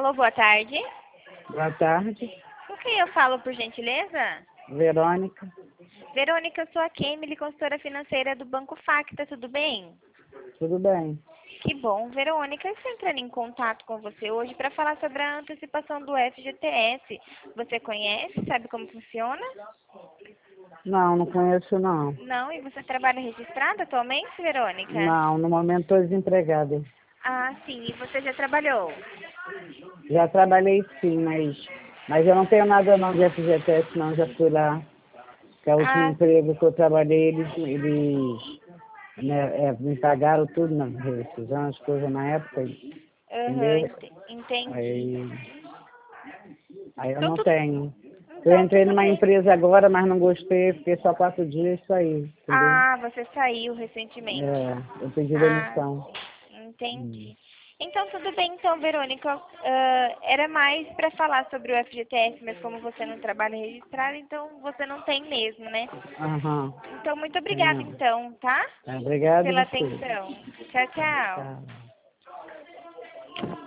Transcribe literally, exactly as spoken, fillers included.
Alô, boa tarde. Boa tarde, Com quem eu falo, por gentileza? Verônica. Verônica, eu sou a Kemily, consultora financeira do Banco Facta, tudo bem? Tudo bem? Que bom, Verônica, eu estou entrando em contato com você hoje para falar sobre a antecipação do F G T S. Você conhece? Sabe como funciona? Não, não conheço não. Não? E você trabalha registrada atualmente, Verônica? Não, no momento estou desempregada. Ah, sim. E você já trabalhou? Já trabalhei sim, mas, mas eu não tenho nada não de F G T S não, já fui lá. Que é o último Ah, emprego que eu trabalhei, eles, eles né, é, me pagaram tudo na rescisão, as coisas na época, aham, entendeu? ente- entendi. Aí, aí eu Então, não tu, tenho. Eu então entrei tudo numa bem. empresa agora, mas não gostei, fiquei só quatro dias e saí, entendeu? Ah, você saiu recentemente. É, eu pedi Ah, demissão. sim, Hum. entendi. Então, tudo bem, então, Verônica. Ah, era mais para falar sobre o F G T S, mas como você não trabalha registrado, então você não tem mesmo, né? Aham. Então, muito obrigada, Tenho. então, tá? É, obrigado Pela você. atenção. Tchau, tchau. Tchau.